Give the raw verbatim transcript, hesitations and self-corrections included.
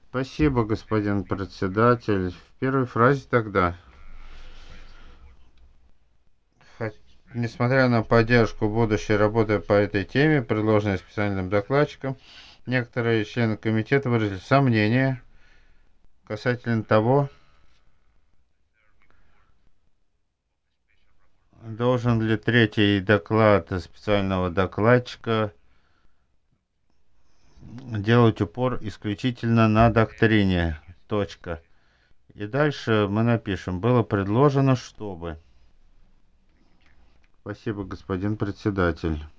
Спасибо, господин председатель. В первой фразе тогда. Хо- Несмотря на поддержку будущей работы по этой теме, предложенной специальным докладчиком, некоторые члены комитета выразили сомнения касательно того, должен ли третий доклад специального докладчика делать упор исключительно на доктрине. Точка. И дальше мы напишем, было предложено, чтобы... Спасибо, господин председатель.